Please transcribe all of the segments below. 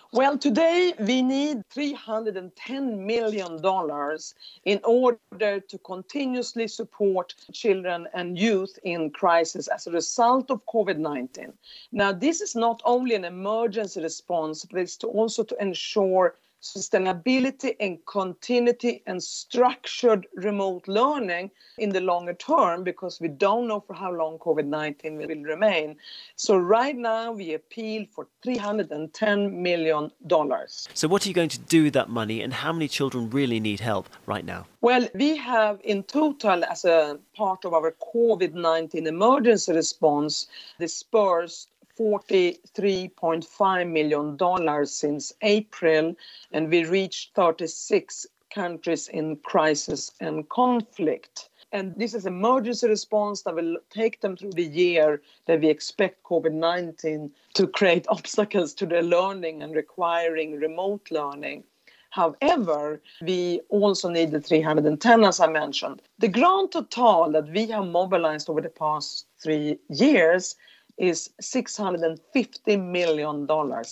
Well, today we need $310 million in order to continuously support children and youth in crisis as a result of COVID-19. Now, this is not only an emergency response, but it's also to ensure sustainability and continuity and structured remote learning in the longer term, because we don't know for how long COVID-19 will remain. So right now we appeal for $310 million. So what are you going to do with that money, and how many children really need help right now? Well, we have in total, as a part of our COVID-19 emergency response, dispersed $43.5 million since April, and we reached 36 countries in crisis and conflict. And this is emergency response that will take them through the year that we expect COVID-19 to create obstacles to their learning and requiring remote learning. However, we also need the 310, as I mentioned. The grand total that we have mobilized over the past 3 years is $650 million.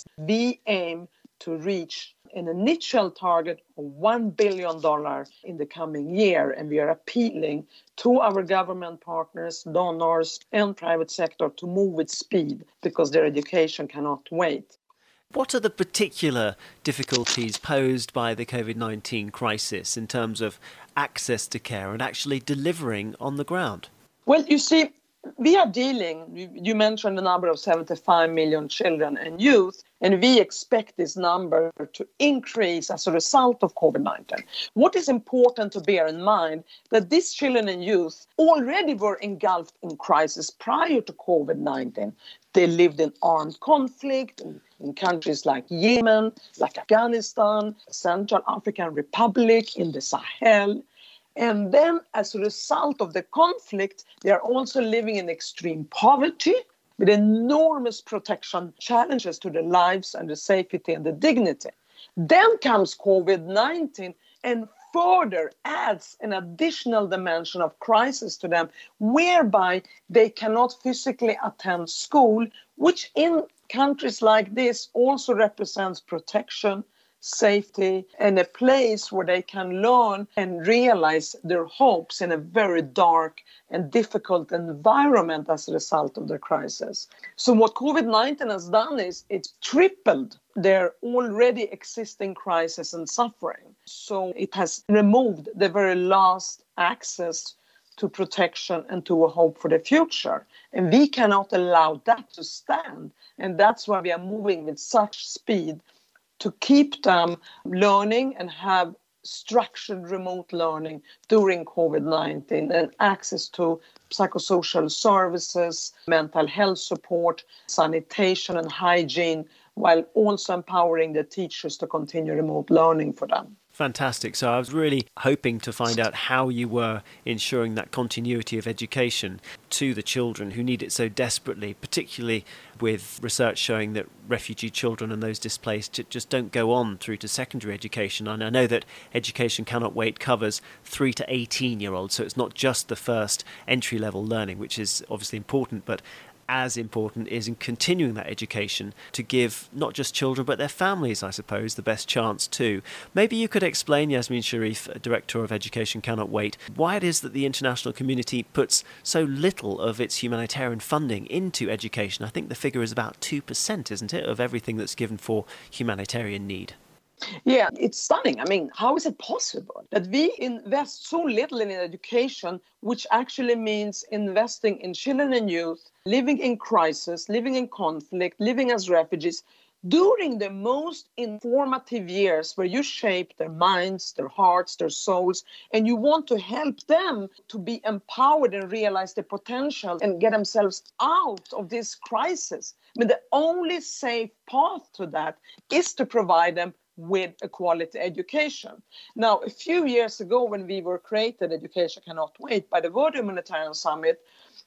We aim to reach an initial target of $1 billion in the coming year, and we are appealing to our government partners, donors, and private sector to move with speed because their education cannot wait. What are the particular difficulties posed by the COVID-19 crisis in terms of access to care and actually delivering on the ground? Well, you see, we are dealing, you mentioned the number of 75 million children and youth, and we expect this number to increase as a result of COVID-19. What is important to bear in mind that these children and youth already were engulfed in crisis prior to COVID-19. They lived in armed conflict in countries like Yemen, like Afghanistan, Central African Republic, in the Sahel. And then as a result of the conflict, they are also living in extreme poverty with enormous protection challenges to their lives and the safety and the dignity. Then comes COVID-19 and further adds an additional dimension of crisis to them, whereby they cannot physically attend school, which in countries like this also represents protection, safety, and a place where they can learn and realize their hopes in a very dark and difficult environment as a result of the crisis. So what COVID-19 has done is it's tripled their already existing crisis and suffering. So it has removed the very last access to protection and to a hope for the future. And we cannot allow that to stand. And that's why we are moving with such speed to keep them learning and have structured remote learning during COVID-19 and access to psychosocial services, mental health support, sanitation and hygiene, while also empowering the teachers to continue remote learning for them. Fantastic. So I was really hoping to find out how you were ensuring that continuity of education to the children who need it so desperately, particularly with research showing that refugee children and those displaced just don't go on through to secondary education. And I know that Education Cannot Wait covers 3 to 18-year-olds, so it's not just the first entry-level learning, which is obviously important, but as important is in continuing that education to give not just children but their families, I suppose, the best chance too. Maybe you could explain, Yasmin Sharif, Director of Education Cannot Wait, why it is that the international community puts so little of its humanitarian funding into education. I think the figure is about 2%, isn't it, of everything that's given for humanitarian need? Yeah, it's stunning. I mean, how is it possible that we invest so little in education, which actually means investing in children and youth, living in crisis, living in conflict, living as refugees, during the most informative years where you shape their minds, their hearts, their souls, and you want to help them to be empowered and realize their potential and get themselves out of this crisis. I mean, the only safe path to that is to provide them with a quality education. Now, a few years ago when we were created, Education Cannot Wait, by the World Humanitarian Summit,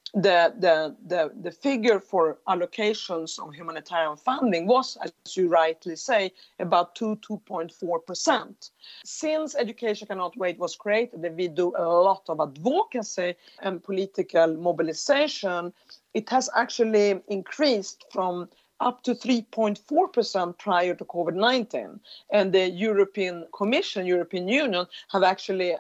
the figure for allocations of humanitarian funding was, as you rightly say, about 2.4%. Since Education Cannot Wait was created, and we do a lot of advocacy and political mobilization, it has actually increased from up to 3.4% prior to COVID-19. And the European Commission, European Union, have actually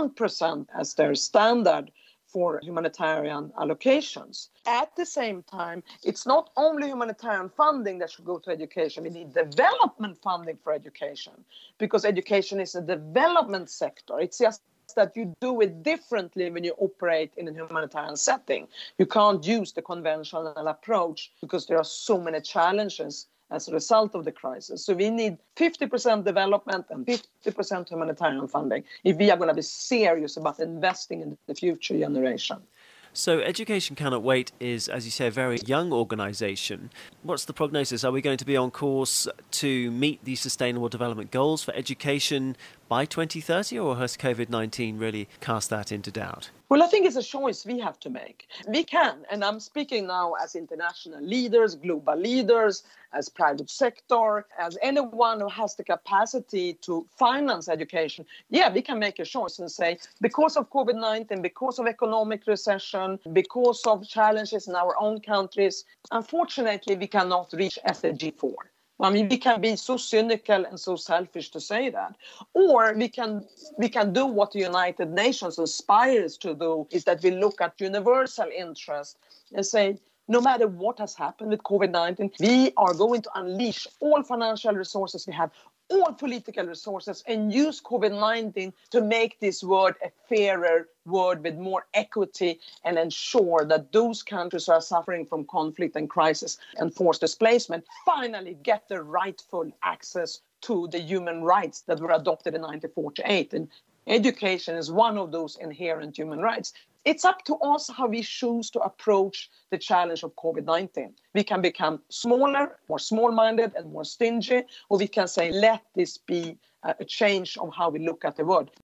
10% as their standard for humanitarian allocations. At the same time, it's not only humanitarian funding that should go to education. We need development funding for education, because education is a development sector. It's just that you do it differently when you operate in a humanitarian setting. You can't use the conventional approach because there are so many challenges as a result of the crisis. So we need 50% development and 50% humanitarian funding if we are going to be serious about investing in the future generation. So Education Cannot Wait is, as you say, a very young organisation. What's the prognosis? Are we going to be on course to meet the Sustainable Development Goals for education by 2030, or has COVID-19 really cast that into doubt? Well, I think it's a choice we have to make. We can, and I'm speaking now as international leaders, global leaders, as private sector, as anyone who has the capacity to finance education. Yeah, we can make a choice and say, because of COVID-19, because of economic recession, because of challenges in our own countries, unfortunately, we cannot reach SDG 4. I mean, we can be so cynical and so selfish to say that. Or we can do what the United Nations aspires to do, is that we look at universal interest and say, no matter what has happened with COVID-19, we are going to unleash all financial resources we have, all political resources, and use COVID-19 to make this world a fairer world with more equity, and ensure that those countries who are suffering from conflict and crisis and forced displacement finally get the rightful access to the human rights that were adopted in 1948. And education is one of those inherent human rights. It's up to us how we choose to approach the challenge of COVID-19. We can become smaller, more small-minded and more stingy, or we can say, let this be a change of how we look at the world.